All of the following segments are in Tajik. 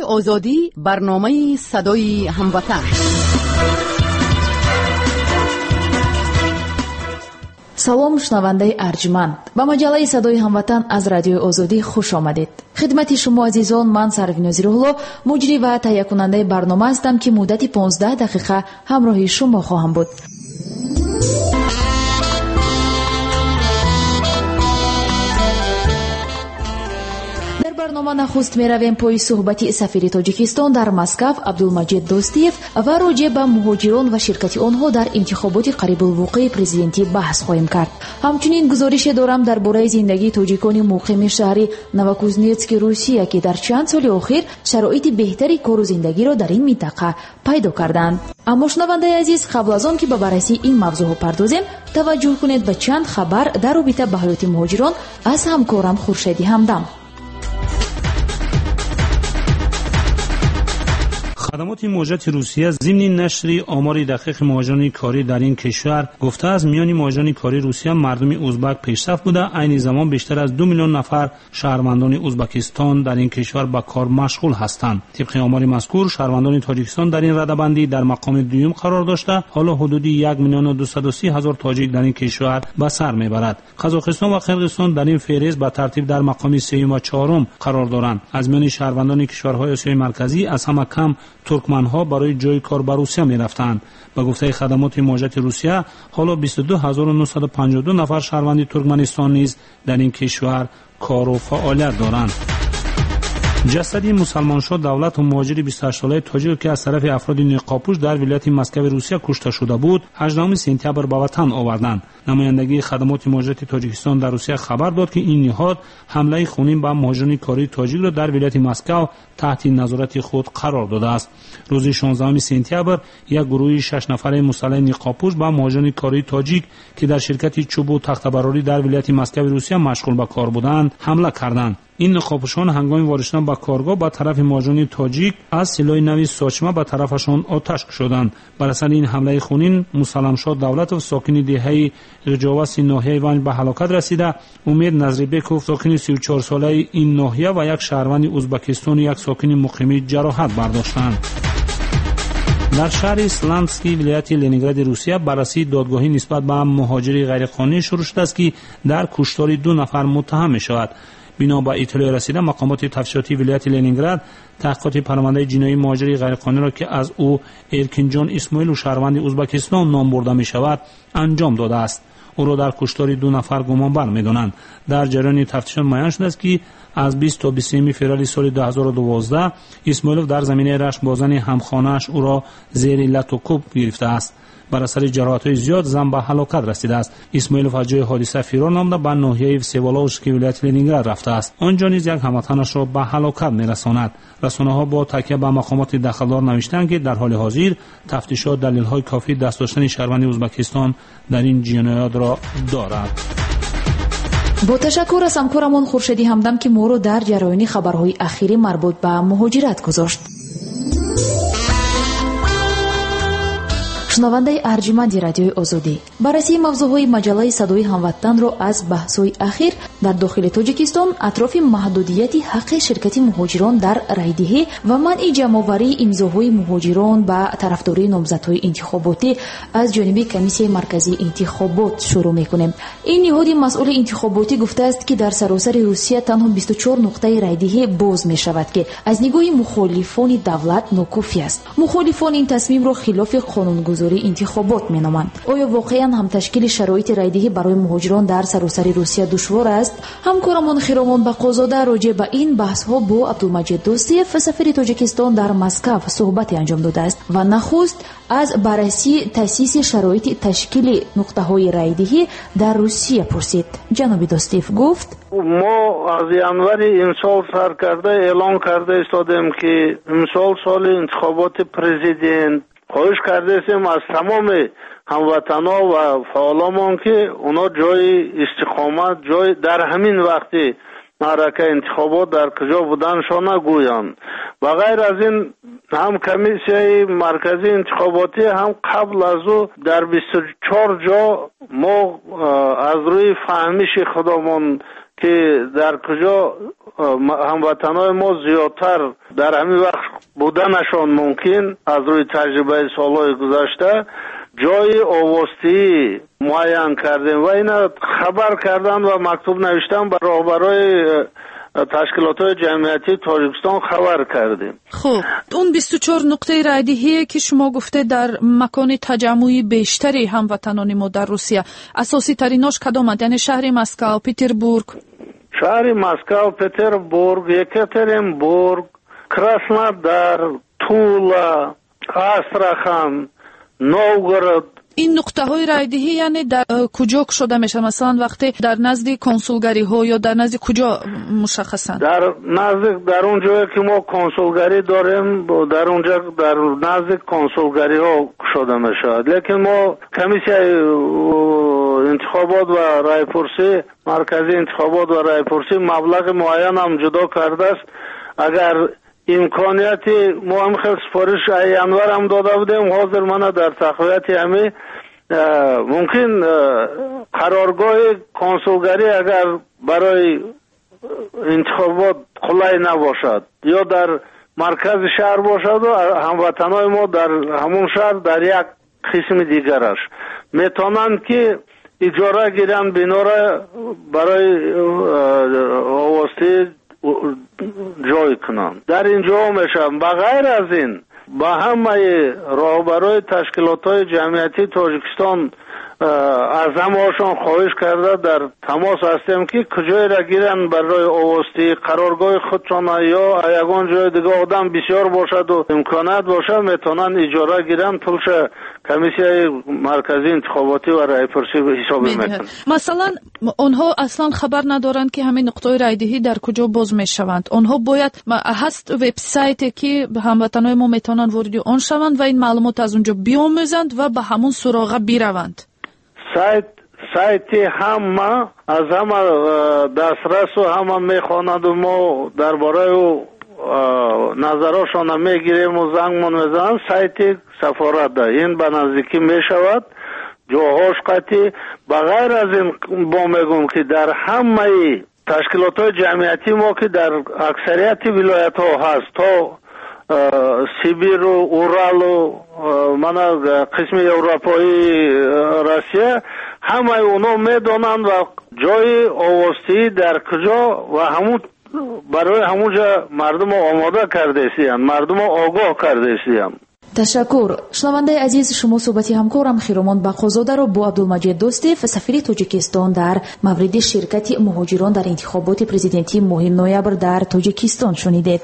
آزادی، برنامه صدای هموطن. салом шунавандаи арҷманд ба маҷаллаи садои ҳамватан аз радиои озодӣ хуш омадед. хидмати шумо азизон, ман Сарвинози Рӯҳло, муҷрӣ ва таҳиякунандаи барнома ҳастам ки муддати 15 дақиқа ҳамроҳи шумо хоҳам буд. барнома нахуст меравем пои суҳбати сафири Тоҷикистон дар Москав Абдулмаҷид Достиев ва роҷеъ ба муҳоҷирон ва ширкати онҳо дар интихоботи қарибулвуқӯи президентӣ баҳс хоҳем кард. ҳамчунин гузорише дорам дар бораи зиндагии тоҷикони муқими шаҳри Новокузнецки, Русия, ки дар чанд соли охир шароити беҳтари кору зиндагиро дар ин минтақа пайдо карданд. аммо шунавандаи азиз, қабл аз он ки ба баррасии ин мавзӯъ пардозем, таваҷҷӯҳ кунед ба чанд хабар дар робита ба ҳаёти муҳоҷирон аз ҳамкорам Хуршеди Ҳамдам. خدمات مهاجرت روسیه ضمن نشر آمار دقیق مهاجران کاری در این کشور گفته است میان مهاجران کاری روسیه مردم ازبک پیشرفت بوده. عین زمان بیشتر از 2 میلیون نفر شهروندان ازبکستان در این کشور به کار مشغول هستند. طبق آمار مذکور شهروندان تاجیکستان در این رده‌بندی در مقام دوم قرار داشته. حالا حدود 1,230,000 تاجیک در این کشور به سر میبرد. قزاقستان و قرقیزستان در این فهرست به ترتیب در مقام 3 و 4 قرار دارند. از میان شهروندان کشورهای آسیای مرکزی از همه کم ترکمن‌ها برای جای کار به روسیه می‌رفتند. به گفته خدمات مهاجرت روسیه حالا 22,952 نفر شهروند ترکمنستان نیز در این کشور کار و فعالیت دارند. جسدی مسلمانشاه دولت و مهاجر 28 ساله تاجیک که از طرف افراد نقابپوش در ولایت مسکو روسیه کشته شده بود 18 سپتامبر به وطن آوردند. نمایندگی خدمات مهاجرت تاجیکستان در روسیه خبر داد که این نهاد حمله خونین به مهاجران کاری تاجیک را در ولایت مسکو تحت نظارت خود قرار داده است. روز 16 سپتامبر یک گروه 6 نفره مسلح نقابپوش به مهاجران کاری تاجیک که در شرکت چوب و تخته‌براری در ولایت مسکو روسیه مشغول به کار بودند حمله کردند. این نقابپوشان هنگام وارد شدن به کارگاه به طرف مهاجران تاجیک از سلاح نوی ساچمه به طرفشان آتش کشیدند. بر اثر این حمله خونین مسلمانشاه دولت و ساکن دهه رجاوس ناحیه ونج به هلاکت رسیده. امید نظریبکوف ساکن 34 ساله این ناحیه و یک شهروند ازبکستان یک ساکن مقیم جراحت برداشتند. در شهر اسلامسکی ولایت لنینگراد روسیه بررسی دادگاهی نسبت به مهاجری غیرقانونی شروع شده است که در کشتار 2 نفر متهم می‌شود. بنا به اطلاع رسیده مقامات تفتیشاتی ولایت لنینگراد تحقیقات پرونده جنایی مهاجری غیرقانونی را که از او ارکینجان اسماعیل و شهروند ازبکستان نام برده می شود انجام داده است. او را در کشتار 2 نفر گمانبر می دانند. در جریان تفتیشات معین شده است که از 20 تا 23 فوریه سال 2012 اسماعیلوف در زمینه رشک با زن همخانه‌اش او را زیر لط و کوب گرفته است. بر اثر جراحت‌های زیاد زن به هلاکت رسیده است. اسماعیلوف از جای حادثه فرار نموده به ناحیه وسیوالوفسک ولایت لنینگراد رفته است. آنجا نیز یک هموطنش را به هلاکت می‌رساند. رسانه‌ها با تکیه به مقامات دخلدار نوشتند که در حال حاضر تفتیشات دلیل‌های کافی دست داشتن شهروند ازبکستان در این جنایات را دارد. با تشکر از همکارمون خورشیدی همدم که ما رو در جریان خبرهای اخیری مربوط به مهاجرت گذاشت. шунавандаи арҷиманди радиои озодӣ, баррасии мавзӯъҳои маҷаллаи садои ҳамватанро аз баҳсҳои ахир дар дохили Тоҷикистон атрофи маҳдудияти ҳаққи ширкати муҳоҷирон дар райдиҳӣ ва манъи ҷамъоварии имзоҳои муҳоҷирон ба тарафдории номзадҳои интихоботӣ аз ҷониби комиссияи марказии интихобот шурӯъ мекунем. ин ниҳоди масъули интихоботӣ гуфтааст ки дар саросари Русия танҳо 24 нуқтаи райдиҳӣ боз мешавад ки аз нигоҳи мухолифони давлат нокофӣ аст. мухолифон ин тасмимро хилофи қонунгузории интихобот меноманд. оё воқеан ҳам ташкили шароити райдиҳӣ барои муҳоҷирон дар саросари Русия душвор аст? ҳамкорамон Хиромон Бақозода роҷеъ ба ин баҳсҳо бо Абдулмаҷид Достиев, сафири Тоҷикистон дар Москав, суҳбате анҷом додааст ва нахуст аз баррасии таъсиси шароити ташкили нуқтаҳои райдиҳӣ дар Русия пурсид. ҷаноби Достиев гуфт: мо аз январи имсол сар карда эълон карда истодем ки имсол соли интихоботи президент. خواهش کردیم از تمام هموطنان و فعالان که اونا جای استقامت جای در همین وقتی معرکه انتخابات در کجا بودنشان نگویند و غیر از این هم کمیسیای مرکزی انتخاباتی هم قبل از او در 24 جا ما از روی فهمیش خودمون که در کجا هموطنای ما زیادتر در همین وقت بودنشان ممکن از روی تجربه سالهای گذشته جای آواستی معین کردیم و اینا خبر کردن و مکتوب نوشتن بر راهبرای تشکیلات جمعیتی تاجیکستان خبر کردیم. خب اون 24 نقطه رایدهی که شما گفته در مکان تجمعی بیشتری هموطنان ما در روسیه، اساسی تریناش کدامند؟ یعنی شهر مسکو، پتربورگ؟ شهر مسکو، پتربورگ، یکاترینبورگ، کراسنودار، تولا، آستراخان، نوگورод. این نقطه های رایدهی یعنی در کجا شده میشه؟ مثلا وقتی در نزد کنسولگری ها یا در نزد کجا مشخصن؟ در اون جایی که ما کنسولگری داریم در اونجا در نزد کنسولگری ها شده میشه. لیکن ما کمیسیای انتخابات و رایپرسی، مرکزی انتخابات و رایپرسی مبلغ معین هم جدا کرده است. اگر امکانیتی ما هم خیلی سفارش انور هم داده بودیم، حاضر منه در تقویت همه ممکن قرارگاه کنسولگری اگر برای انتخابات خلای نباشد یا در مرکز شهر باشد و هموطنای ما در همون شهر در یک قسم دیگرش میتونند که اجاره گیرن بنا را برای آواستی جای کنند. در اینجا میشم بغیر از این با همه راهبرای تشکیلات جمعیتی تاجیکستان از همه‌شان خواهش کرده در تماس هستیم که کجای را گیرن برای آواستی قرارگاه خودشان یا یگان جای دیگه آدم بسیار باشد و امکانات باشه میتونن اجاره گیرن پولش کمیسیای مرکزی انتخاباتی و رایپرسی حساب میکنن. مثلا اونها اصلا خبر ندارند که همین نقطه رایدهی در کجا باز میشوند. اونها باید هست وبسایتی که هموطنان ما میتونن وارد آن شوند و این معلومات از اونجا بیاموزند و به همون سراغ بروند. سایتی همه از همه دسترس و همه میخواند و ما درباره نظرشان میگیریم و زنگمون میزنن. سایت سفارت ده این به نزدیکی میشود جاهاش قطعی. بغیر از این با میگم که در همه تشکیلات جمعیتی ما که در اکثریت ولایت ها هست تا سیبیر و اورال و قسم اروپایی روسیه همه اونا میدونن و جای آواستی در کجا و همون برای همونجا مردم آماده کرده سیان، مردم آگاه کرده سیان. تشکر. شنونده عزیز، شما صحبتی همکارم خیرمان بقازاده را با عبدالمجید دوستیف سفیر تاجیکستان در مورد شرکت مهاجران در انتخابات پرزیدنتی ماه نوامبر در تاجیکستان شنیدید.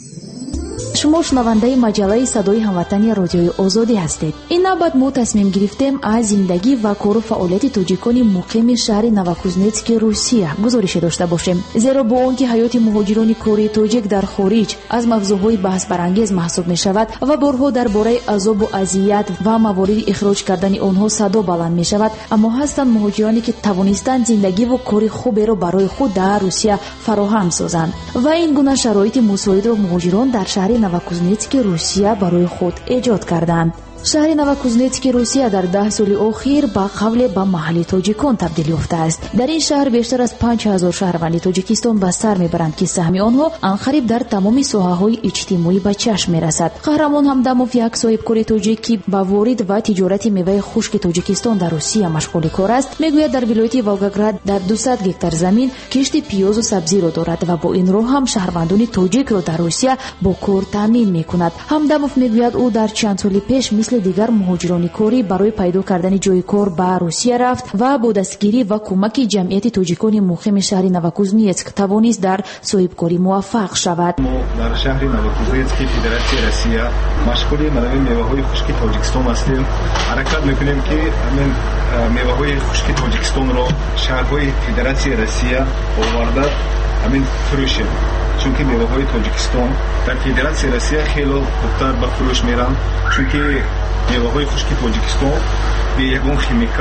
شما شنونده مجله صدای هموطنی رادیوی آزادی هستید. این نوبت ما تصمیم گرفتیم از زندگی و کار و فعالیت تاجیکان مقیم شهر نوکوزنتسک روسیه گزارش داشته باشیم. زیرا با آنکه حیات مهاجران کاری تاجیک در خارج از موضوعهای بحث برانگیز محسوب می شود و بارها درباره عذاب و اذیت و موارد اخراج کردن آنها صدا بلند می شود، اما هستند مهاجرانی که توانستند زندگی و کار خوبی را برای خود در روسیه فراهم سازند و این گونه شرایط مساعد را مهاجران در شهر نوکوزنتسک روسیه برای خود ایجاد کردند. شهر نوکوزنتسک روسیه در 10 سال اخیر با قبل به محل تاجیکان تبدیل یافته است. در این شهر بیشتر از 5000 شهروند تاجیکستان به سر میبرند که سهم آنها انقریب در تمام ساحه‌های اجتماعی به چشم میرسد. قهرمان همدموف یک صاحبکار تاجیکی با وارد و تجارت میوه خشک تاجیکستان در روسیه مشغول کار است، میگوید در ولایت ولگراد در 200 هکتار زمین کشت پیاز و سبزی را دارد و با این راه هم شهروندان تاجیک را در روسیه با کار تامین میکند. همدموف میگوید او در چند سال پیش مثل دیگر مهاجران کاری برای پیدا کردن جای کار به روسیه رفت و با دستگیری و کمک جمعیت تاجیکان مقیم شهر نوکوزنتسک توانست در صاحبکاری موفق شود. ما در شهر نوکوزنتسک فدراسیون روسیه مشغول منابع میوه‌های خشک تاجیکستان هستیم. حرکت میکنیم که همین میوه‌های خشک تاجیکستان را شهرهای فدراسیون روسیه آورده همین فروشیم. چون که میوه‌های تاجیکستان در فدراسیون روسیه خیلی خوبتر به فروش میرن، چون که میوه‌های خشک تاجیکستان به یگان خیمیکات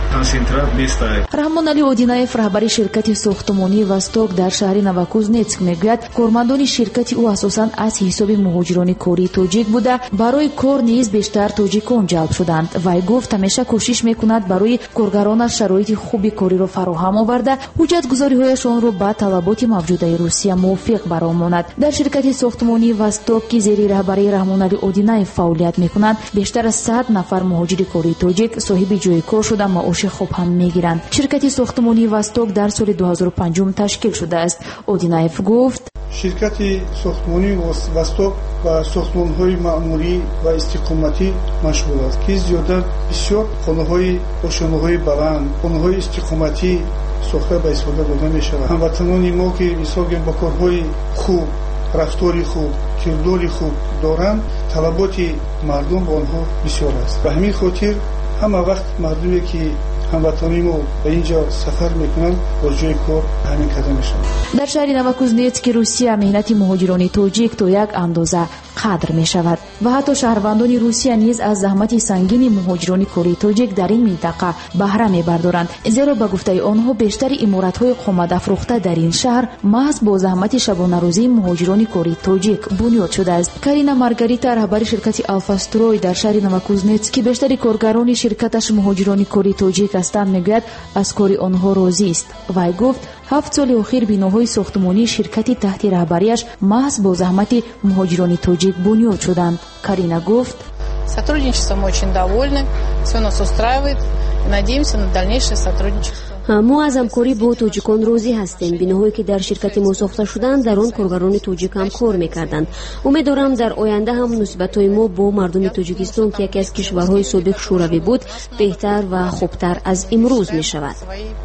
концентрат бестай. раҳмон али одинаев раҳбари ширкати сохтмонии Восток дар шаҳри Новокузнецк мегӯяд, кормандони ширкати ӯ асосан аз ҳисоби муҳоҷирони кории тоҷик буда, барои кор низ бештар тоҷикон ҷалб шуданд. Вай гуфт, ҳамеша кӯшиш мекунад барои коргаронаш шароити хуби кориро фароҳам оварда, ҳуҷҷатгузориҳояшонро ба талаботи мавҷудаи Русия мувофиқ баромонад. дар ширкати сохтмонии Восток ки зери раҳбарии раҳмон али одинаев фаъолият мекунанд, бештар аз 100 нафар муҳоҷири кории тоҷик соҳиби ҷойи кор шуда маоши хуб ҳам мегиранд. ширкати сохтмонии Восток дар соли 2005 ташкил шудааст. Одинаев гуфт, ширкати сохтмонии Восток ба сохтмонҳои маъмурӣ ва истиқоматӣ машғул аст, ки зиёда бисёр хонаҳои ошонаҳои баланд, хонаҳои истиқоматӣ сохта ба истифода дода мешавад. ҳамватанони мо ки мисол ба корҳои хуб, рафтори хуб, кирдори хуб доранд, талаботи мардум ба онҳо бисёр аст. ба ҳамин хотир ҳама вақт мардуме ки ҳамватони мо ба ин ҷо сафар мекунанд, бо ҷои кор ҳамин қадам мешаванд. дар шаҳри Новокузнецк Русия меҳнати муҳоҷирони тоҷик то як андоза қадр мешавад ва ҳатто шаҳрвандони Русия низ аз заҳмати сангини муҳоҷирони кории тоҷик дар ин минтақа баҳра мебардоранд, зеро ба гуфтаи онҳо бештари иморатҳои қоматафрохта дар ин шаҳр маҳз бо заҳмати шабонарӯзии муҳоҷирони кории тоҷик бунёд шудааст. Карина Маргарита, раҳбари ширкати Алфастрой дар шаҳри Новокузнецк ки бештари коргарони ширкаташ муҳоҷирони кории тоҷик ҳастанд, мегӯяд аз кори онҳо розист. Вай гуфт, 7 соли охир биноҳои сохтмонии ширкати таҳти раҳбарияш маҳз бо заҳмати муҳоҷирони тоҷик бунёд шуданд. Карина гуфт, сотрудничеством очень довольны, все нас устраивает, надеемся на дальнейшее сотрудничество. мо аз ҳамкорӣ бо тоҷикон розӣ ҳастем. Биноҳое ки дар ширкати мо сохта шуданд, дар он коргарони тоҷик ҳам кор мекарданд. умед дорам дар оянда ҳам муносибатҳои мо бо мардуми Тоҷикистон, ки яке аз кишварҳои собиқ шӯравӣ буд, беҳтар ва хубтар аз имрӯз мешавад.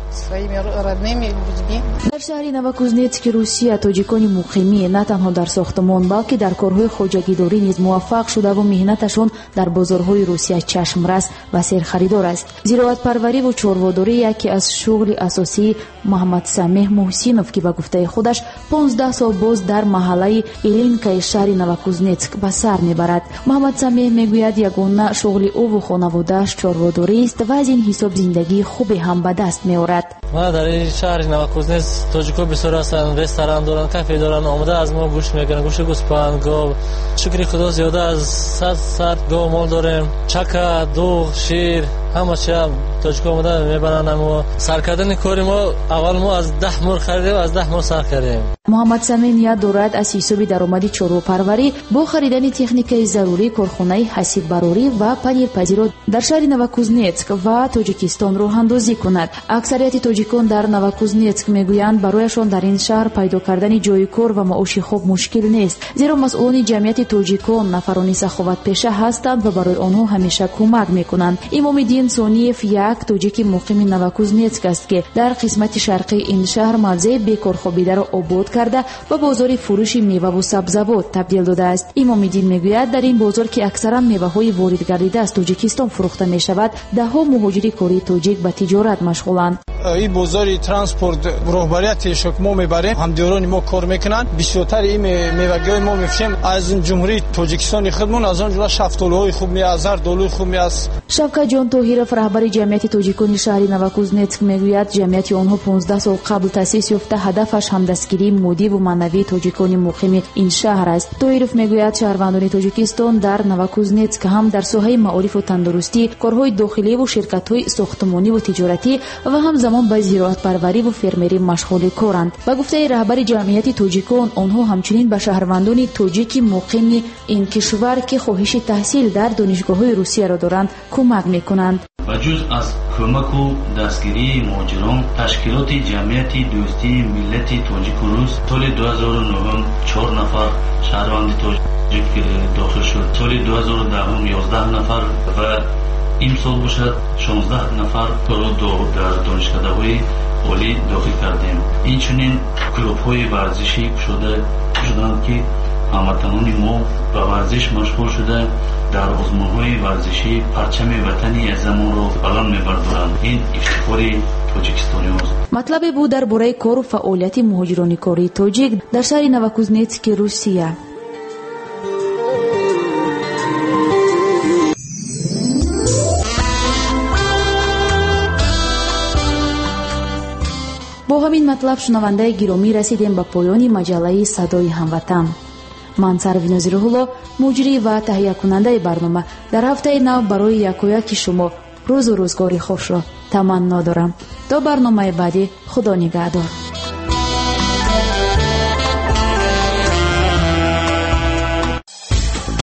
дар шаҳри Новокузнецк Русия тоҷикони муқимӣ на танҳо дар сохтмон, балки дар корҳои хоҷагидорӣ низ муваффақ шудаву меҳнаташон дар бозорҳои Русия чашмрас ва серхаридор аст. зироатпарвариву чорводорӣ яке аз шуғли асосии Муҳаммад Самеҳ Муҳсинов, ки ба гуфтаи худаш 15 сол боз дар маҳаллаи Илинкаи шаҳри Новокузнецк ба сар мебарад. Муҳаммад Самеҳ мегӯяд, ягона шуғли ӯву хонаводааш чорводорист ва аз ин ҳисоб зиндагии хубе ҳам ба даст меорад. ма дар ин шаҳри Новокузнецк тоҷико бисёр ҳастанд, ресторан доранд, кафе доранд, омода аз мо гӯшт мекунанд, гӯшти гӯспанд, гов. шукри худо зиёда аз 100 сар гов мол дорем, чака, дуғ, шир, ҳама чиз тоҷико омода мебаранд. мо сар кардани кори мо аввал мо аз 10 мол харидем, аз 10 мол сар кардем. муҳаммад Самеҳ ният дорад аз ҳисоби даромади чорвопарварӣ бо харидани техникаи зарурӣ корхонаи ҳасиббарорӣ ва панирпазиро дар шаҳри Новокузнецк ва Тоҷикистон роҳандозӣ кунад. аксарияти тоҷикон дар Новокузнецк мегӯянд, барояшон дар ин шаҳр пайдо кардани ҷойи кор ва маоши хуб мушкил нест, зеро масъулони ҷамъияти тоҷикон нафарони саховатпеша ҳастанд ва барои онҳо ҳамеша кӯмак мекунанд. Имомиддин Сониев як тоҷики муқими Новокузнецк аст, ки дар қисмати шарқии ин шаҳр мавзеи бекорхобидаро обод карда ва бозори фурӯши меваву сабзавот табдил додааст. имомиддин мегӯяд, дар ин бозор ки аксаран меваҳои воридгардида аз Тоҷикистон фурӯхта мешавад, даҳҳо муҳоҷири кории тоҷик ба тиҷорат машғуланд. این بازار ترانسپورت رهبریت شکم میبریم، همدیران ما کار میکنن، بسیارتر این میوه‌های ما میفشیم از جمهوری تاجیکستان خودمون، از آن جمله شفتالوهای خوب می از زردالوی خوب می از. شفقت جان طاهرов راهبر جمعیت تاجیکان شهری نوکوزنتسک میگوید جمعیت آنها 15 سال قبل تأسیس یافته، هدفش همدستگیری مادی و معنوی تاجیکان مقیم این شهر است. طاهرов میگوید شهروندان تاجیکستان در نوکوزنتسک هم در ساحه معارف و تندرستی، کارهای داخلی و شرکت‌های ساختمانی و تجارتی و همزمان به زراعت‌پروری و فرمری مشغول کارند. با گفته رهبر جمعیت تاجیکان، آنها همچنین به شهروندان تاجیک مقیم این کشور که خواهش تحصیل در دانشگاه‌های روسیه را دارند کمک می‌کنند. بجز از کمک و دستگیری مهاجران، تشکیلات جمعیت دوستی ملت تاجیک و روس سال 2009 4 نفر شهروند تاجیک داخل شد. سال 2010 11 نفر و این سال باشد 16 نفر در دانشکده‌های عالی داخل کردیم. اینچنین کلوب‌های ورزشی شدند که هموطنان ما به ورزش مشغول شده، در آزمون‌های ورزشی پرچم وطنی زمان را بلند می‌بردارند. این افتخاری توجیکستانی است. مطلب بود درباره کار و فعالیت مهاجران کاری تاجیک در شهر نوکوزنتسک روسیه. матлаб шунавандаи гиромӣ расидем ба поёни маҷаллаи Садои ҳамватан. ман Сарвинози Рӯҳулло, муҷрӣ ва таҳиякунандаи барнома, дар ҳафтаи нав барои якояки шумо рӯзу рӯзгори хушро таманно дорам. то барномаи баъдӣ, худо нигаҳдор.